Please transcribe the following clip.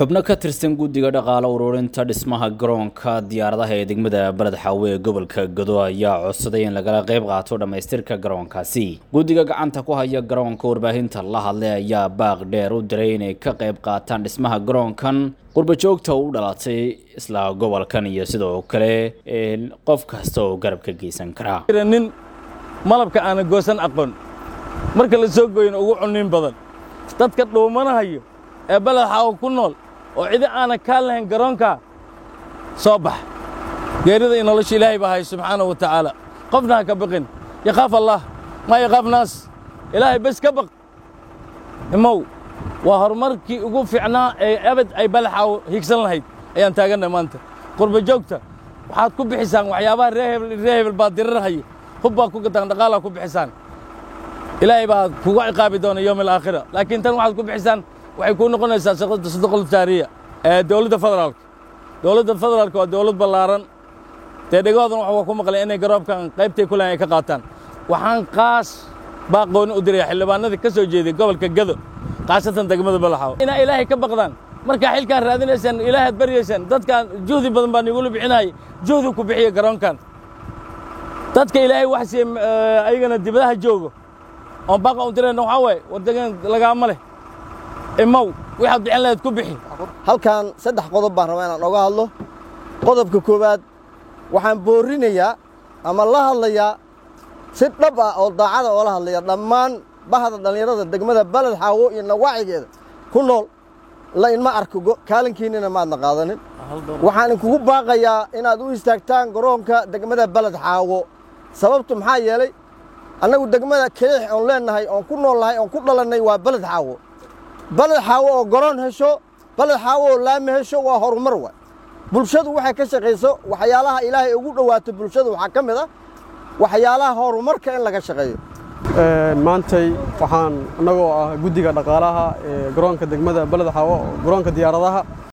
xubno ka tirsan guddiga dhaqaale ururinta dhismaha garoonka diyaaradaha ee degmada Balad Xaawe ee gobolka Gado ayaa codsaday in laga qayb qaato dhamaystirka garoonkaasi. Guddiga gacanta ku haya garoonka warbaahinta la hadlay ayaa baaq dheer u diray inay ka qayb qaataan dhismaha garoonkan qurba joogta u dhalatay isla gobolkan iyo sidoo kale qof kasta oo garab ka geysan kara. nin malabka aan goosan aqoon marka la soo gooyin ugu cunin badan dadka dhuumanayo ee Balad Xaawe ku nool oo cid aan ka lahayn garoonka soo bax geerida in nolosha Ilaahay baa subhanahu wa ta'ala qofna ka baqin yaqaf Allah ma yaqaf naas Ilaahay bas ka baq imow waa horumarkii ugu fiicnaa ee abad ay Balad Xaawe higsan lahayd ayaan taaganay maanta qurba joogta waxaad ku bixisaan waxyaabaha reehel baa dirirahay hubba ku gadan dhaqaala ku bixisaan Ilaahay baa kugu ciqaabi doona yawm al-aakhirah laakiin tan waxaad ku bixisaan waxay ku noqonaysaa shaqada sadaqal taariya ee dawladda federaalka waa dawlad ballaaran deegaanadana waxa ku maqlay inay garoobkan qaybtay ku leeyahay ka qaataan waxaan qaas baaqoon u diray xildhibaanada ka soo jeeday gobolka Gado qaasatan degmada Balad Xaawe ina Ilaahay ka baqdaan marka xilka raadinaysan Ilaahay bariyaysan dadkan juhdi badan baan igu bixinay juhdi ku bixiyo garoonkan dadka Ilaahay wax si ayagana dibadaha joogo oo baaqo u diray waxa way wadagan laga amalay imow waxaad bixin lahayd ku bixi halkan saddex qodob baan rabaa inaan oga hadlo qodobka koowaad waxaan boorinayaa ama la hadlayaa si dhab ah oo daacada oo la hadlaya dhammaan bahda dhalinyarada degmada Balad Xaawe iyo nawaacigeeda ku nool la in ma arko kaalinkiina ma adna qaadanin waxaan kugu baaqayaa inaad u istaagtaan garoonka degmada Balad Xaawe sababtu maxaa yeelay annagu degmada kaliix oo leenahay oo ku noolahay oo ku dhalanay waa Balad Xaawe Balad Xaawe oo garoon hesho Balad Xaawe oo laami hesho waa horumar waa bulshadu waxay ka shaqeyso waxyaalaha Ilaahay ugu dhawaato bulshadu waxa kamid ah waxyaalaha horumarka in laga shaqeeyo maantay waxaan anagoo ah guddiga dhaqaalaha ee garoonka degmada Balad Xaawe garoonka diyaaradaha